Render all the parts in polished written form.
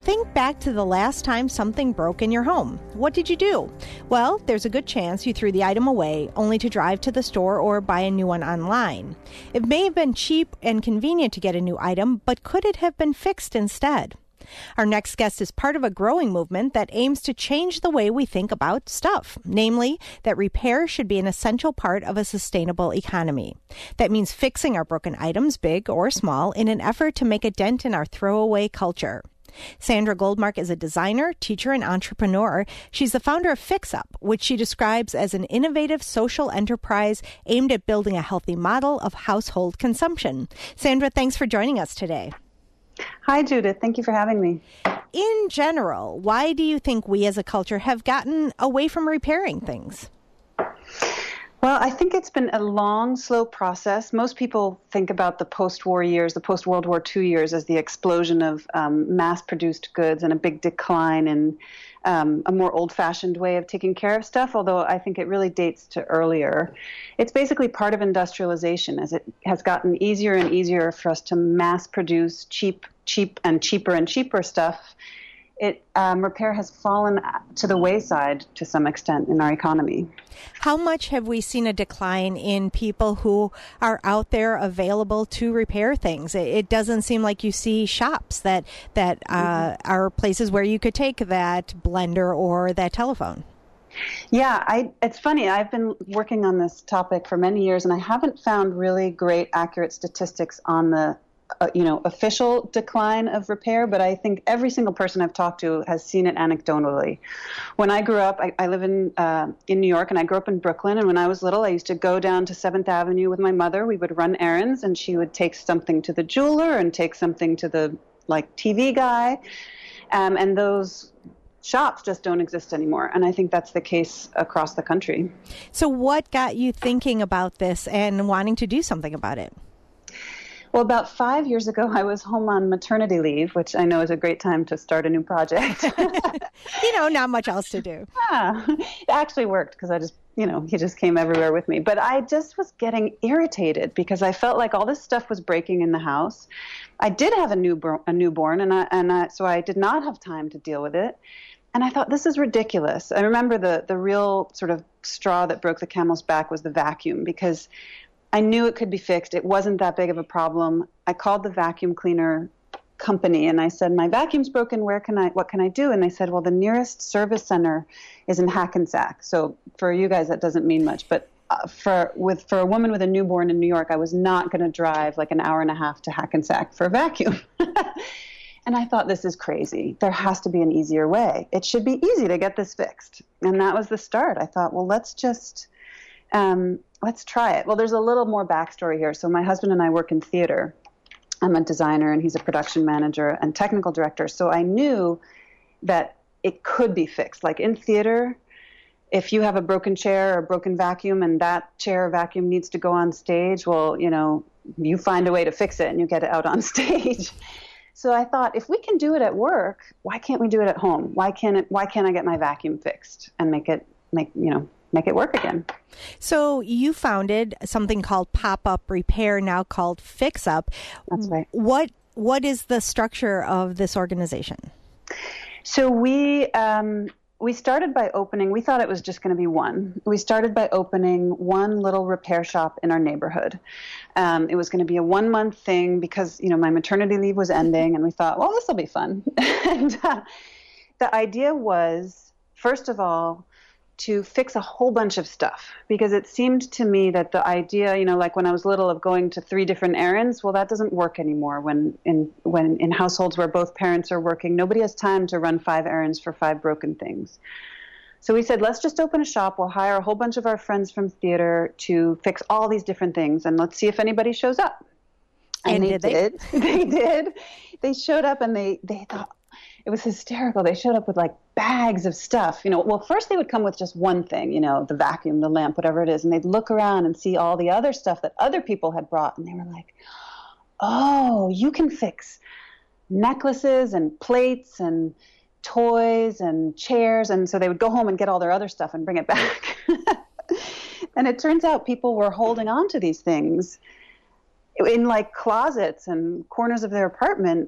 Think back to the last time something broke in your home. What did you do? Well, there's a good chance you threw the item away, only to drive to the store or buy a new one online. It may have been cheap and convenient to get a new item, but could it have been fixed instead? Our next guest is part of a growing movement that aims to change the way we think about stuff, namely that repair should be an essential part of a sustainable economy. That means fixing our broken items, big or small, in an effort to make a dent in our throwaway culture. Sandra Goldmark is a designer, teacher, and entrepreneur. She's the founder of Fix Up, which she describes as an innovative social enterprise aimed at building a healthy model of household consumption. Sandra, thanks for joining us today. Hi, Judith. Thank you for having me. In general, why do you think we as a culture have gotten away from repairing things? Well, I think it's been a long, slow process. Most people think about the post-war years, the post-World War II years, as the explosion of mass-produced goods and a big decline in a more old-fashioned way of taking care of stuff, although I think it really dates to earlier. It's basically part of industrialization, as it has gotten easier and easier for us to mass-produce cheap and cheaper stuff. Repair has fallen to the wayside to some extent in our economy. How much have we seen a decline in people who are out there available to repair things? It doesn't seem like you see shops that are places where you could take that blender or that telephone. Yeah, it's funny. I've been working on this topic for many years, and I haven't found really great, accurate statistics on the official decline of repair, but I think every single person I've talked to has seen it anecdotally. When I grew up, I live in New York, and I grew up in Brooklyn, and when I was little, I used to go down to 7th Avenue with my mother. We would run errands, and she would take something to the jeweler and take something to the TV guy, and those shops just don't exist anymore, and I think that's the case across the country. So what got you thinking about this and wanting to do something about it? Well, about 5 years ago, I was home on maternity leave, which I know is a great time to start a new project. Not much else to do. Yeah, it actually worked because he just came everywhere with me. But I just was getting irritated because I felt like all this stuff was breaking in the house. I did have a newborn, so I did not have time to deal with it. And I thought, this is ridiculous. I remember the real sort of straw that broke the camel's back was the vacuum, because I knew it could be fixed. It wasn't that big of a problem. I called the vacuum cleaner company and I said, my vacuum's broken. What can I do? And they said, well, the nearest service center is in Hackensack. So for you guys, that doesn't mean much. But for a woman with a newborn in New York, I was not going to drive like an hour and a half to Hackensack for a vacuum. And I thought, this is crazy. There has to be an easier way. It should be easy to get this fixed. And that was the start. I thought, well, let's try it. Well, there's a little more backstory here. So my husband and I work in theater. I'm a designer and he's a production manager and technical director. So I knew that it could be fixed. Like in theater, if you have a broken chair or a broken vacuum and that chair or vacuum needs to go on stage, well, you find a way to fix it and you get it out on stage. So I thought, if we can do it at work, why can't we do it at home? Why can't I get my vacuum fixed and make it work again? So you founded something called Pop-Up Repair, now called Fix Up. That's right. What is the structure of this organization? So we started by opening, we thought it was just going to be one. We started by opening one little repair shop in our neighborhood. It was going to be a 1-month thing because, my maternity leave was ending, and we thought, well, this will be fun. And the idea was, first of all, to fix a whole bunch of stuff, because it seemed to me that the idea, like when I was little, of going to 3 different errands, well, that doesn't work anymore when in households where both parents are working. Nobody has time to run 5 errands for 5 broken things. So we said, let's just open a shop. We'll hire a whole bunch of our friends from theater to fix all these different things, and let's see if anybody shows up. And they did. They did. They showed up, and they thought, it was hysterical. They showed up with like bags of stuff. Well, first they would come with just one thing, the vacuum, the lamp, whatever it is. And they'd look around and see all the other stuff that other people had brought. And they were like, oh, you can fix necklaces and plates and toys and chairs. And so they would go home and get all their other stuff and bring it back. And it turns out people were holding on to these things in like closets and corners of their apartment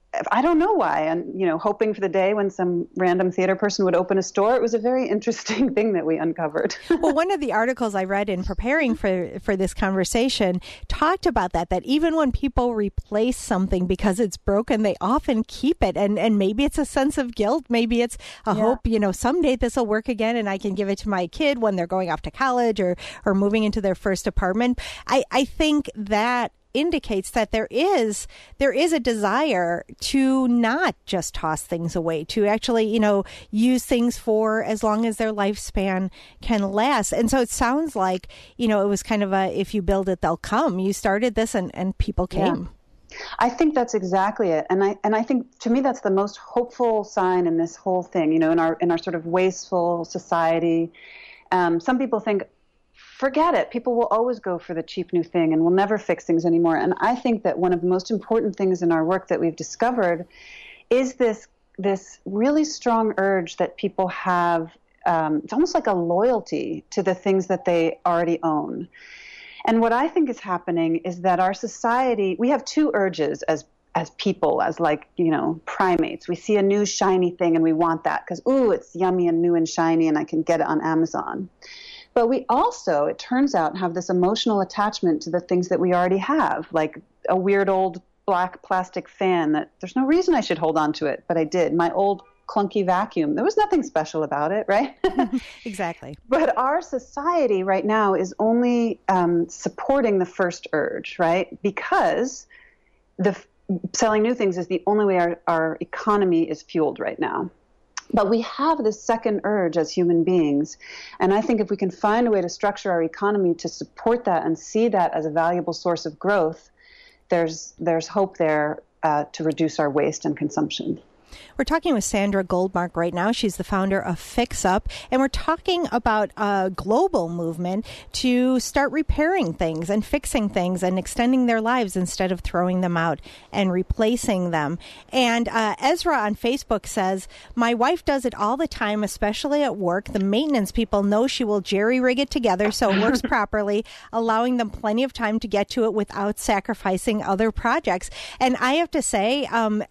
I don't know why. And, hoping for the day when some random theater person would open a store. It was a very interesting thing that we uncovered. Well, one of the articles I read in preparing for this conversation talked about that even when people replace something because it's broken, they often keep it. And maybe it's a sense of guilt. Maybe it's a hope, someday this will work again and I can give it to my kid when they're going off to college or moving into their first apartment. I think that indicates that there is a desire to not just toss things away, to actually, use things for as long as their lifespan can last. And so it sounds like, it was kind of if you build it, they'll come. You started this and people came. Yeah. I think that's exactly it. And I think to me, that's the most hopeful sign in this whole thing, in our sort of wasteful society. Some people think, forget it. People will always go for the cheap new thing and will never fix things anymore. And I think that one of the most important things in our work that we've discovered is this really strong urge that people have. It's almost like a loyalty to the things that they already own. And what I think is happening is that our society, we have two urges as people, as primates. We see a new shiny thing and we want that because, it's yummy and new and shiny and I can get it on Amazon. But we also, it turns out, have this emotional attachment to the things that we already have, like a weird old black plastic fan that there's no reason I should hold on to it, but I did. My old clunky vacuum. There was nothing special about it, right? Exactly. But our society right now is only supporting the first urge, right? Because selling new things is the only way our economy is fueled right now. But we have this second urge as human beings. And I think if we can find a way to structure our economy to support that and see that as a valuable source of growth, there's hope there to reduce our waste and consumption. We're talking with Sandra Goldmark right now. She's the founder of Fix Up, and we're talking about a global movement to start repairing things and fixing things and extending their lives instead of throwing them out and replacing them. And Ezra on Facebook says, my wife does it all the time, especially at work. The maintenance people know she will jerry-rig it together so it works properly, allowing them plenty of time to get to it without sacrificing other projects. And I have to say,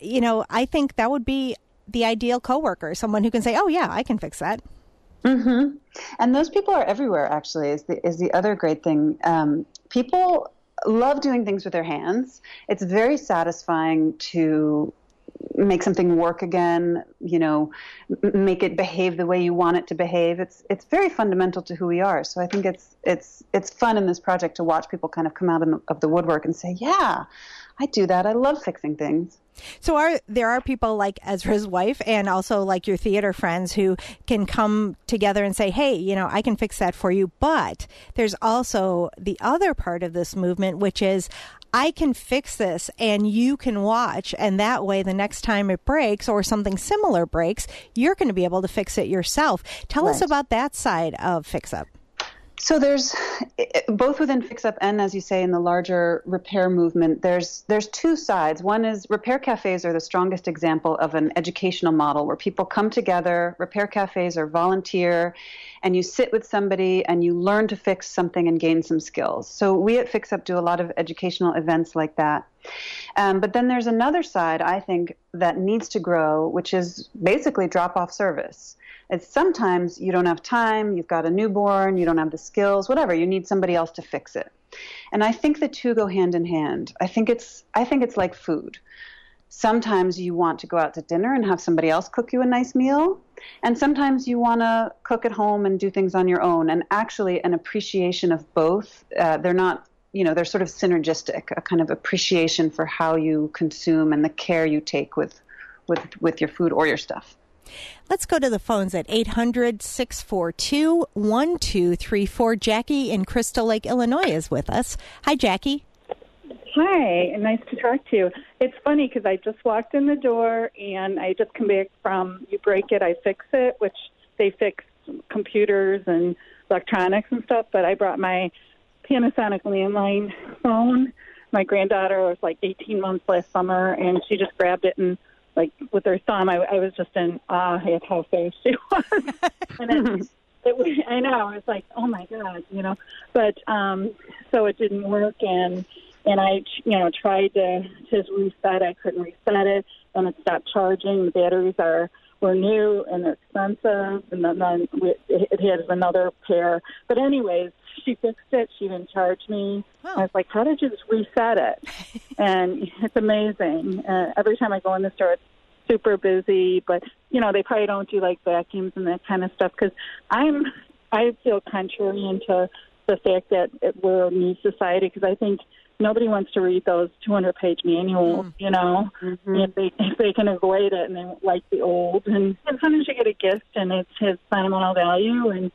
I think that would be the ideal coworker, someone who can say, oh yeah, I can fix that. Mm-hmm. And those people are everywhere, actually, is the other great thing. People love doing things with their hands. It's very satisfying to make something work again, make it behave the way you want it to behave. It's very fundamental to who we are. So I think it's fun in this project to watch people kind of come out of the woodwork and say, yeah, I do that. I love fixing things. So there are people like Ezra's wife and also like your theater friends who can come together and say, hey, I can fix that for you. But there's also the other part of this movement, which is I can fix this and you can watch. And that way, the next time it breaks or something similar breaks, you're going to be able to fix it yourself. Tell us about that side of Fix Up. So there's both within Fix Up and, as you say, in the larger repair movement, there's two sides. One is repair cafes are the strongest example of an educational model where people come together. Repair cafes are volunteer, and you sit with somebody and you learn to fix something and gain some skills. So we at Fix Up do a lot of educational events like that. But then there's another side, I think, that needs to grow, which is basically drop-off service. It's sometimes you don't have time, you've got a newborn, you don't have the skills, whatever, you need somebody else to fix it. And I think the two go hand in hand. I think it's like food. Sometimes you want to go out to dinner and have somebody else cook you a nice meal. And sometimes you want to cook at home and do things on your own. And actually an appreciation of both, they're not, they're sort of synergistic, a kind of appreciation for how you consume and the care you take with your food or your stuff. Let's go to the phones at 800-642-1234. Jackie in Crystal Lake, Illinois is with us. Hi, Jackie. Hi, nice to talk to you. It's funny because I just walked in the door and I just come back from You Break It, I Fix It, which they fix computers and electronics and stuff, but I brought my Panasonic landline phone. My granddaughter was like 18 months last summer, and she just grabbed it and with her thumb, I was just in awe at how fast she was. And I know, I was like, oh my God, But so it didn't work, and And I, tried to reset. I couldn't reset it. Then it stopped charging. The batteries were new and they're expensive. And then it has another pair. But anyways, she fixed it. She didn't charge me. Oh. I was like, how did you just reset it? And it's amazing. Every time I go in the store, it's super busy. But, they probably don't do like vacuums and that kind of stuff because I feel contrary to the fact that we're a new society because I think nobody wants to read those 200-page manuals, Mm-hmm. if they can avoid it and they like the old. And sometimes you get a gift and it has sentimental value. And,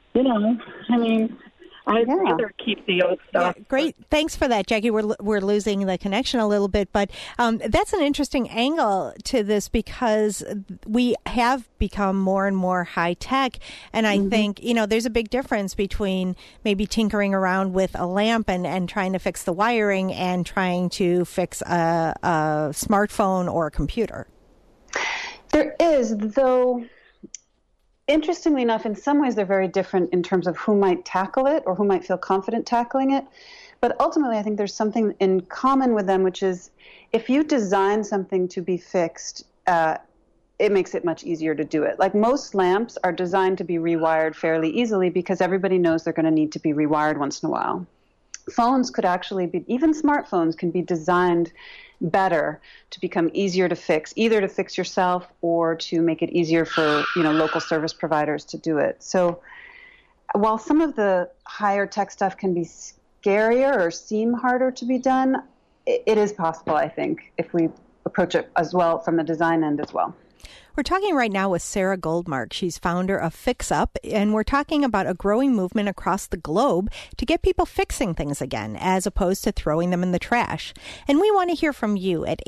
I'd rather keep the old stuff. Yeah, great. Thanks for that, Jackie. We're losing the connection a little bit, but that's an interesting angle to this because we have become more and more high tech, and I think there's a big difference between maybe tinkering around with a lamp and trying to fix the wiring and trying to fix a smartphone or a computer. There is, though. Interestingly enough, in some ways they're very different in terms of who might tackle it or who might feel confident tackling it. But ultimately, I think there's something in common with them, which is if you design something to be fixed, it makes it much easier to do it. Like most lamps are designed to be rewired fairly easily because everybody knows they're going to need to be rewired once in a while. Phones could actually be, even smartphones can be designed better to become easier to fix, either to fix yourself or to make it easier for local service providers to do it. So while some of the higher tech stuff can be scarier or seem harder to be done, it is possible, I think, if we approach it as well from the design end as well. We're talking right now with Sarah Goldmark. She's founder of Fix Up, and we're talking about a growing movement across the globe to get people fixing things again, as opposed to throwing them in the trash. And we want to hear from you at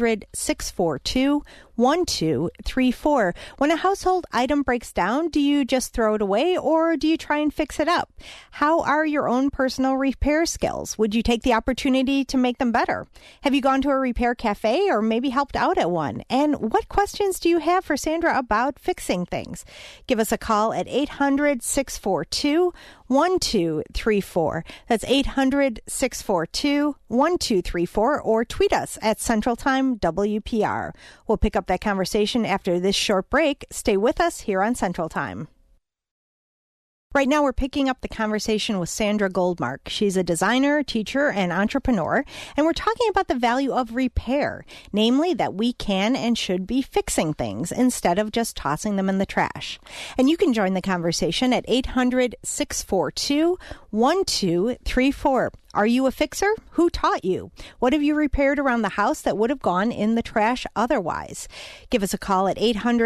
800-642-1234. When a household item breaks down, do you just throw it away or do you try and fix it up? How are your own personal repair skills? Would you take the opportunity to make them better? Have you gone to a repair cafe or maybe helped out at one? And what questions do you have for Sandra about fixing things? Give us a call at 800-642-1234. That's 800-642-1234, or tweet us at Central Time WPR. We'll pick up that conversation after this short break. Stay with us here on Central Time. Right now, we're picking up the conversation with Sandra Goldmark. She's a designer, teacher, and entrepreneur, and we're talking about the value of repair, namely that we can and should be fixing things instead of just tossing them in the trash. And you can join the conversation at 800-642-1234. Are you a fixer? Who taught you? What have you repaired around the house that would have gone in the trash otherwise? Give us a call at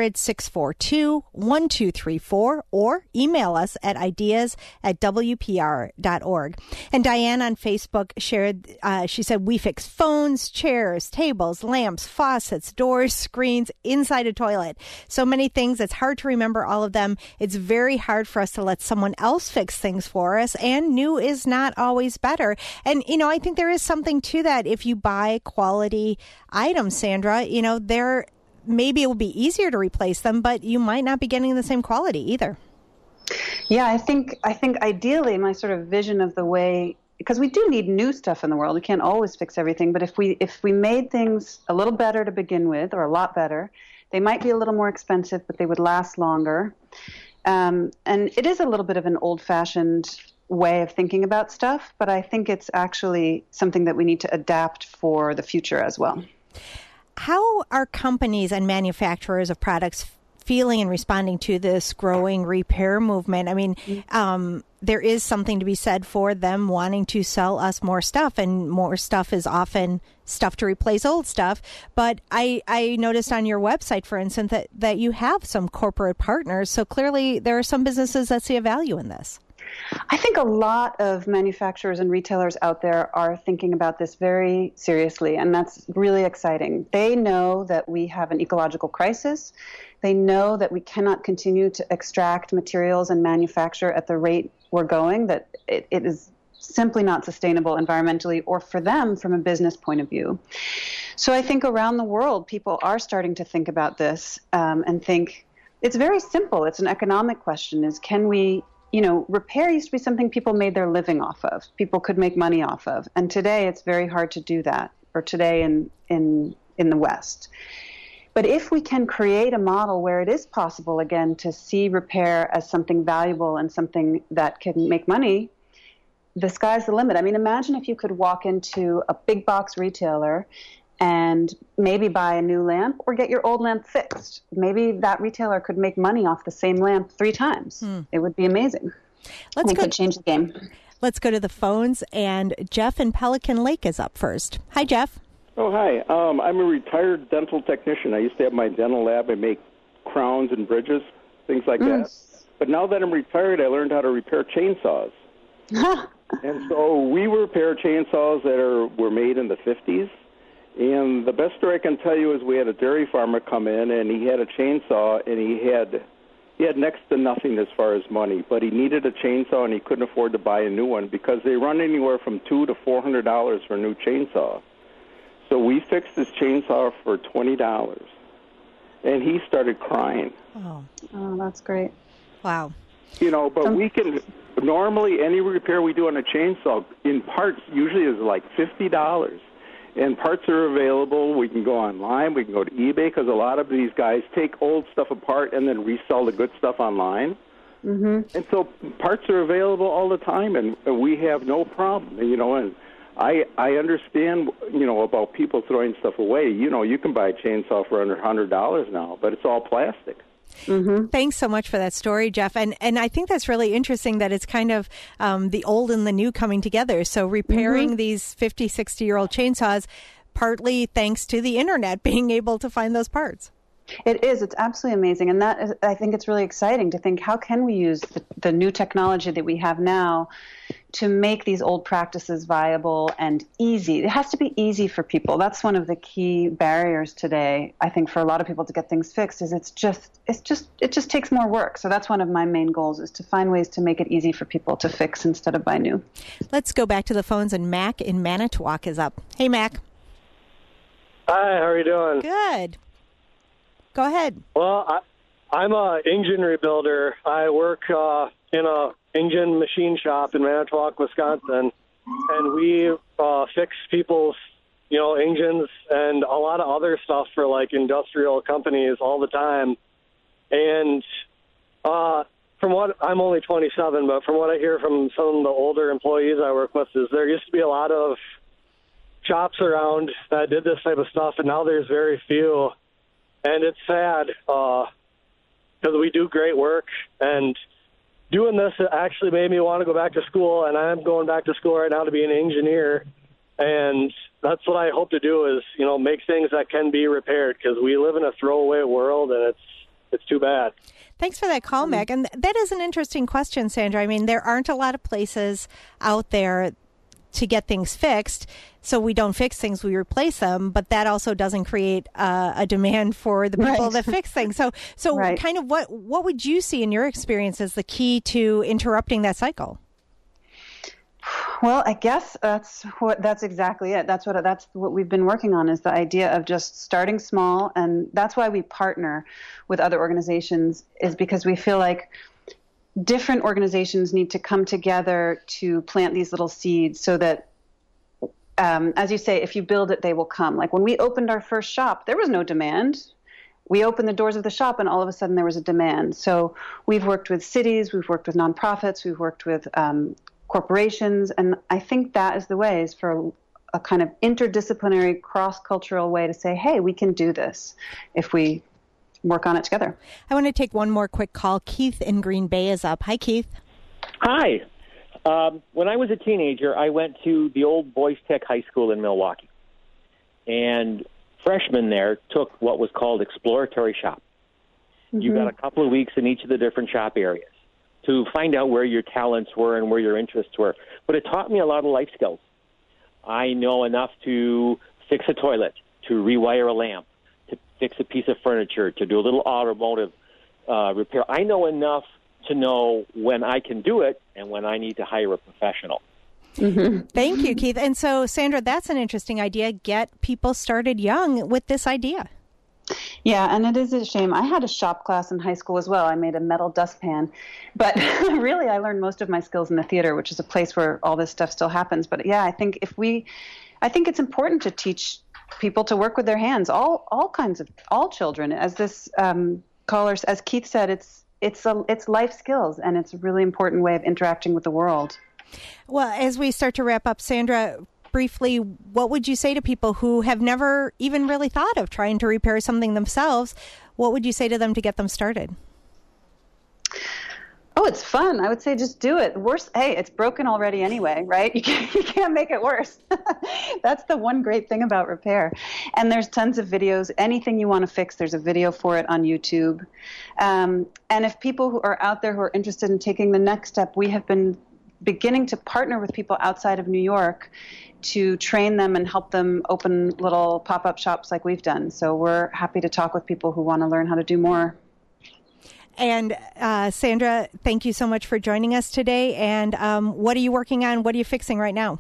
800-642-1234 or email us at ideas@wpr.org. And Diane on Facebook shared, she said, we fix phones, chairs, tables, lamps, faucets, doors, screens, inside a toilet. So many things. It's hard to remember all of them. It's very hard for us to let someone else fix things for us, and new is not always better. And, I think there is something to that. If you buy quality items, Sandra, maybe it will be easier to replace them, but you might not be getting the same quality either. Yeah, I think ideally my sort of vision of the way, because we do need new stuff in the world. We can't always fix everything, but if we made things a little better to begin with, or a lot better, they might be a little more expensive, but they would last longer. And it is a little bit of an old-fashioned way of thinking about stuff, but I think it's actually something that we need to adapt for the future as well. How are companies and manufacturers of products feeling and responding to this growing repair movement? I mean, there is something to be said for them wanting to sell us more stuff, and more stuff is often stuff to replace old stuff. But I noticed on your website, for instance, that you have some corporate partners. So clearly there are some businesses that see a value in this. I think a lot of manufacturers and retailers out there are thinking about this very seriously, and that's really exciting. They know that we have an ecological crisis. They know that we cannot continue to extract materials and manufacture at the rate we're going, that it is simply not sustainable environmentally or for them from a business point of view. So I think around the world, people are starting to think about this and think it's very simple. It's an economic question, is can we repair used to be something people made their living off of. People could make money off of. And today it's very hard to do that, or today in the West. But if we can create a model where it is possible, again, to see repair as something valuable and something that can make money, the sky's the limit. I mean, imagine if you could walk into a big box retailer and maybe buy a new lamp or get your old lamp fixed. Maybe that retailer could make money off the same lamp 3 times. It would be amazing. It could change the game. Let's go to the phones, and Jeff in Pelican Lake is up first. Hi, Jeff. Oh, hi. I'm a retired dental technician. I used to have my dental lab and make crowns and bridges, things like that. But now that I'm retired, I learned how to repair chainsaws. And so we repair chainsaws that were made in the 50s. And the best story I can tell you is we had a dairy farmer come in, and he had a chainsaw, and he had next to nothing as far as money, but he needed a chainsaw, and he couldn't afford to buy a new one because they run anywhere from $200 to $400 for a new chainsaw. So we fixed his chainsaw for $20, and he started crying. Oh, that's great. Wow. But we can, normally any repair we do on a chainsaw in parts usually is like $50. And parts are available. We can go online. We can go to eBay because a lot of these guys take old stuff apart and then resell the good stuff online. And so parts are available all the time, and we have no problem, and I understand, about people throwing stuff away. You can buy a chainsaw for under $100 now, but it's all plastic. Thanks so much for that story, Jeff. And I think that's really interesting that it's kind of the old and the new coming together. So repairing these 50, 60-year-old chainsaws, partly thanks to the Internet being able to find those parts. It is. It's absolutely amazing. And I think it's really exciting to think, how can we use the new technology that we have now to make these old practices viable and easy? It has to be easy for people. That's one of the key barriers today, I think, for a lot of people to get things fixed, is it just takes more work. So that's one of my main goals, is to find ways to make it easy for people to fix instead of buy new. Let's go back to the phones, and Mac in Manitowoc is up. Hey, Mac. Hi, how are you doing? Good. Go ahead. Well, I'm an engine rebuilder. I work in a engine machine shop in Manitowoc, Wisconsin, and we fix people's, engines and a lot of other stuff for like industrial companies all the time. And from what I'm only 27, but from what I hear from some of the older employees I work with, is there used to be a lot of shops around that did this type of stuff, and now there's very few. And it's sad because we do great work, and doing this actually made me want to go back to school, and I'm going back to school right now to be an engineer. And that's what I hope to do is, make things that can be repaired, because we live in a throwaway world, and it's too bad. Thanks for that call, Meg. And that is an interesting question, Sandra. I mean, there aren't a lot of places out there to get things fixed. So we don't fix things, we replace them, but that also doesn't create a demand for the people that fix things. So kind of what would you see in your experience as the key to interrupting that cycle? Well, I guess that's exactly it. That's what we've been working on, is the idea of just starting small. And that's why we partner with other organizations, is because we feel like different organizations need to come together to plant these little seeds so that, as you say, if you build it, they will come. Like when we opened our first shop, there was no demand. We opened the doors of the shop and all of a sudden there was a demand. So we've worked with cities, we've worked with nonprofits, we've worked with corporations. And I think that is the way, is for a kind of interdisciplinary, cross-cultural way to say, hey, we can do this if we work on it together. I want to take one more quick call. Keith in Green Bay is up. Hi, Keith. Hi. When I was a teenager, I went to the old Boys Tech High School in Milwaukee. And freshmen there took what was called exploratory shop. You got a couple of weeks in each of the different shop areas to find out where your talents were and where your interests were. But it taught me a lot of life skills. I know enough to fix a toilet, to rewire a lamp, to fix a piece of furniture, to do a little automotive repair. I know enough to know when I can do it and when I need to hire a professional. Thank you, Keith. And so, Sandra, that's an interesting idea. Get people started young with this idea. Yeah, and it is a shame. I had a shop class in high school as well. I made a metal dustpan. But really, I learned most of my skills in the theater, which is a place where all this stuff still happens. But yeah, I think it's important to teach people to work with their hands, all children. As this caller, as Keith said, it's life skills, and it's a really important way of interacting with the world. Well, as we start to wrap up, Sandra, briefly, what would you say to people who have never even really thought of trying to repair something themselves? What would you say to them to get them started? Oh, it's fun. I would say just do it. Hey, it's broken already anyway, right? You can't make it worse. That's the one great thing about repair. And there's tons of videos. Anything you want to fix, there's a video for it on YouTube. And if people who are out there who are interested in taking the next step, we have been beginning to partner with people outside of New York to train them and help them open little pop-up shops like we've done. So we're happy to talk with people who want to learn how to do more. And Sandra, thank you so much for joining us today. And what are you working on? What are you fixing right now?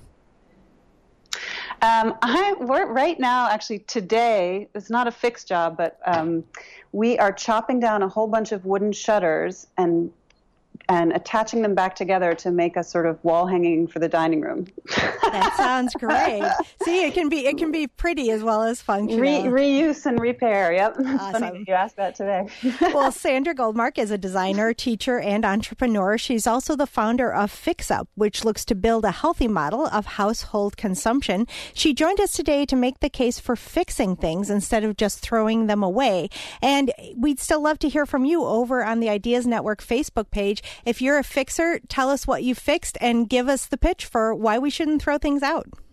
Right now, actually today, it's not a fixed job, but we are chopping down a whole bunch of wooden shutters and attaching them back together to make a sort of wall hanging for the dining room. That sounds great. See, it can be pretty as well as functional. Reuse and repair. Yep. Awesome. Funny that you asked that today. Well, Sandra Goldmark is a designer, teacher, and entrepreneur. She's also the founder of Fix Up, which looks to build a healthy model of household consumption. She joined us today to make the case for fixing things instead of just throwing them away. And we'd still love to hear from you over on the Ideas Network Facebook page. If you're a fixer, tell us what you fixed and give us the pitch for why we shouldn't throw things out.